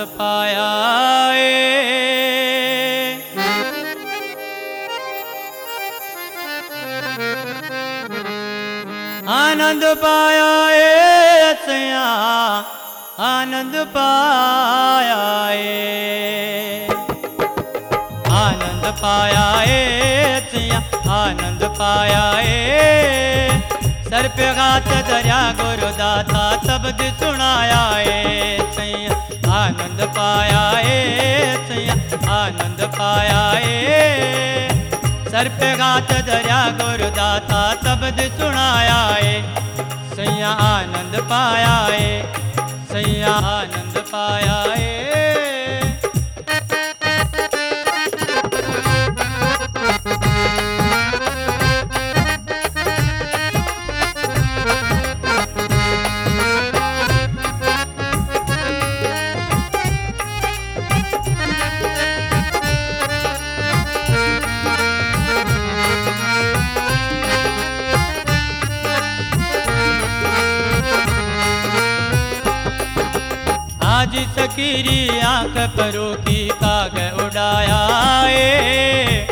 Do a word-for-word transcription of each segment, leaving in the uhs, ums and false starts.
पाया ए आनंद पाया ए सैया आनंद पाया ए आनंद पाया ए सैया आनंद पाया ए सर पे हाथ धरा गुरुदाता शब्द सुनाया ए सैया आनंद पाया ए सैया आनंद पाया ए सर पे हाथ धरा गुरुदाता शब्द सुनाया ए सैया आनंद पाया ए सैया आनंद पाया ए आज सकीरी आंख परो की काग उड़ाया ए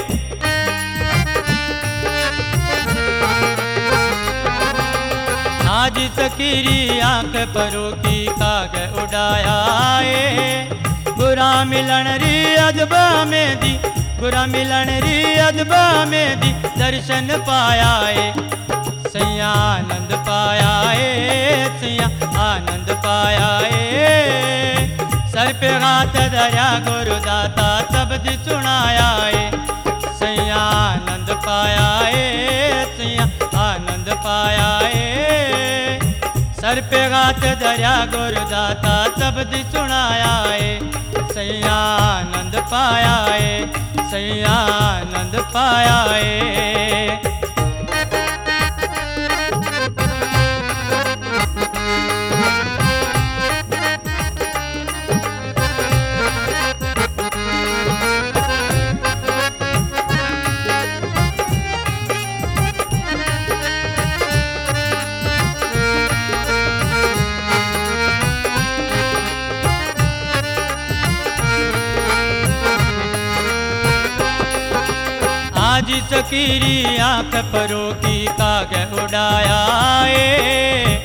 आज सकीरी आंख परो की काग उड़ाया ए बुरा मिलन री अजबा में दी बुरा मिलन री अजबा में दी दर्शन पाया ए सैया आनंद पाया ए सैया आनंद पाया ए सर पे हाथ धरा गुरुदाता शब्द सुनाया ए सैया आनंद पाया ए सैया आनंद पाया ए सर पे हाथ धरा गुरुदाता शब्द सुनाया ए सैया आनंद पाया ए सैया आनंद पाया ए आज सकीरी आंख परो की काग उड़ाया ए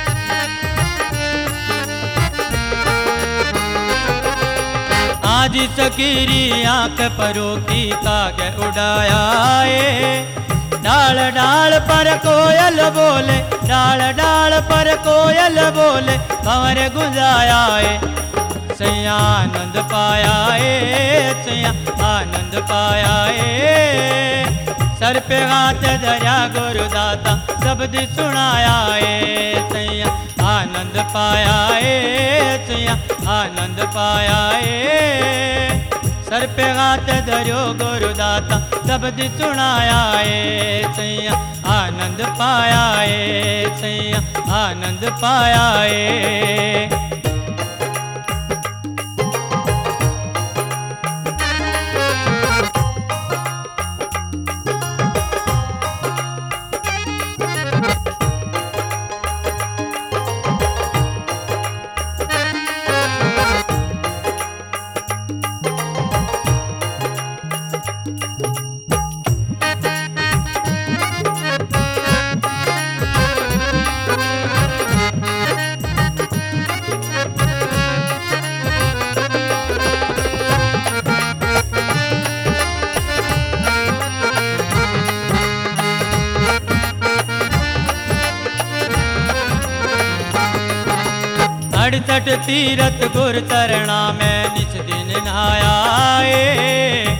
आज सकीरी आंख परो की काग उड़ाया ए डाल डाल पर कोयल बोले डाल डाल पर कोयल बोले भंवर गुंजाया ए सैया आनंद पाया ए सैया आनंद पाया ए सर पे हाथ धरा गुरुदाता शब्द सुनाया ए सैया आनंद पाया ए सैया आनंद पाया ए सर पे हाथ धरो गुरुदाता शब्द सुनाया ए सैया आनंद पाया ए सैया आनंद पाया ए अड़सठ तीरथ गुर चरणा में निच दिन नहाया ए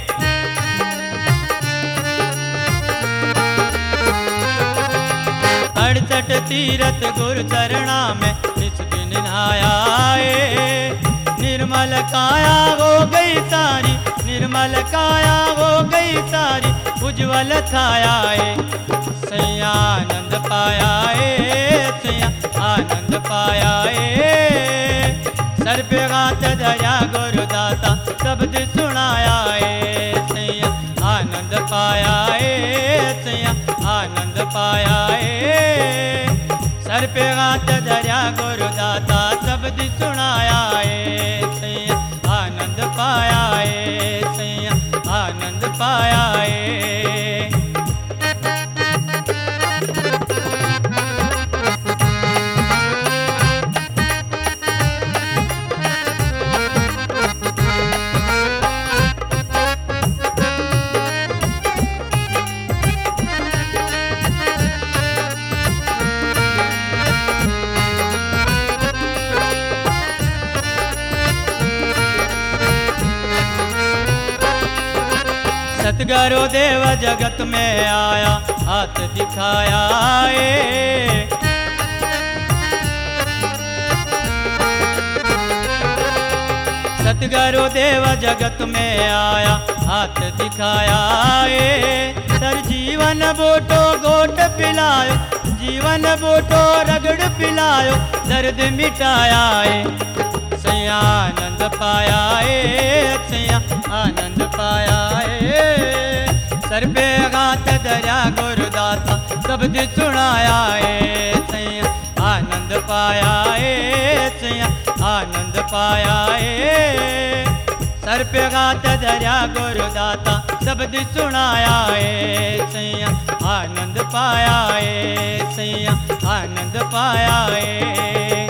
अड़सठ तीरथ गुर चरणा में निच दिन नहाया ए निर्मल काया हो गई सारी निर्मल काया हो गई सारी उज्जवल छाया ए सैया आनंद पाया ए सैया आनंद पाया ए सर पे हाथ धरा गुरुदाता शब्द सुनाया ए सैया आनंद पाया ए सैया आनंद पाया ए सर पे हाथ धरा गुरुदाता शब्द सुनाया ए सैया पाया ए। सतगुरु देव जगत में आया हाथ दिखाया ए। सतगुरु देव जगत में आया हाथ दिखाया ए। सर जीवन बोटो गोट पिलायो, जीवन बोटो रगड़ पिलायो, दर्द मिटाया ए। सैया आनंद पाया ए, सैया आनंद पाया ए। सर पे हाथ धरा गुरुदाता शब्द सुनाया ए। सैया आनंद पाया ए, सैया आनंद पाया ए। सर पे हाथ धरा गुरुदाता शब्द सुनाया ए। सैया आनंद पाया ए, सैया आनंद पाया ए।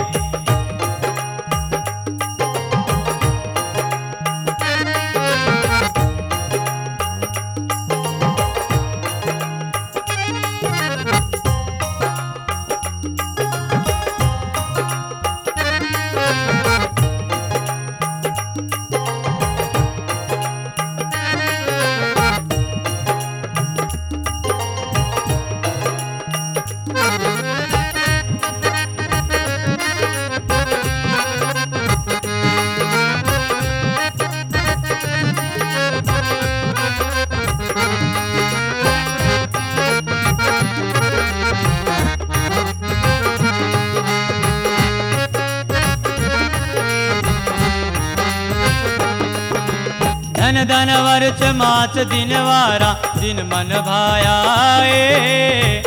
धन धन वर्ष मास दिन वारा दिन मन भाया ए।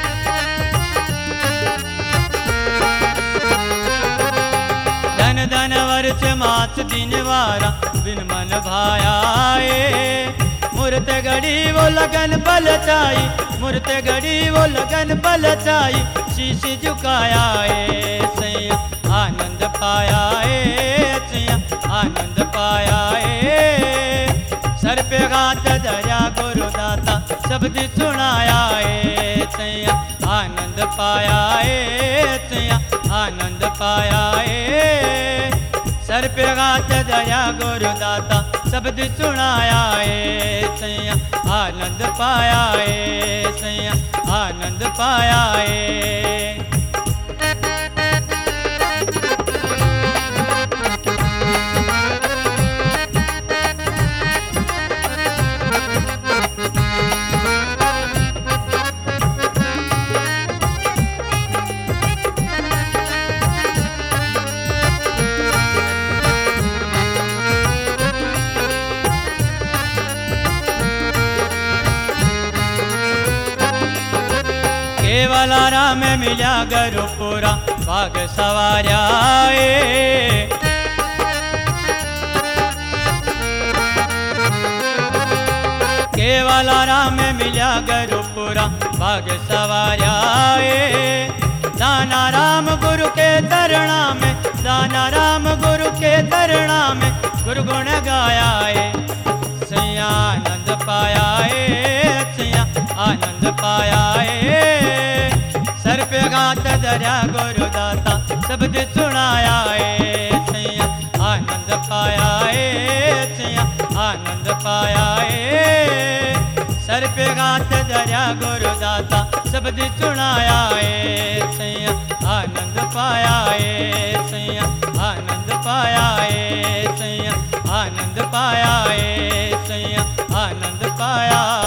धन धन वर्ष मास दिन वारा दिन मन भाया ए। मूर्त घड़ी वो लगन पल चाई, मूर्त घड़ी वो लगन पल चाई, शीश झुकाया ए। सैया आनंद पाया ए, सैया आनंद पाया ए। सर पे हाथ धरा गुरुदाता शब्द सुनाया ए। सैया आनंद पाया ए, सैया आनंद पाया ए। सर पे हाथ धरा गुरुदाता शब्द सुनाया ए। सैया आनंद पाया ए, सैया आनंद पाया ए। केवल राम मिला गरुपुरा भाग सवार्या ए। केवल राम मिला गरुपुरा भाग सवार्या ए। दाना राम गुरु के तरना में, दाना राम गुरु के तरना में गुरु गुण गाया ए। सैया आनंद पाया ए, सैया आनंद पाया ए। सर पे हाथ धरा गुरुदाता शब्द सुनाया ए। सैया आनंद पाया ए, सैया आनंद पाया ए। सर पे हाथ धरा गुरुदाता शब्द सुनाया ए। सैया आनंद पाया ए, सैया आनंद पाया ए। सैया आनंद पाया ए, सैया आनंद पाया।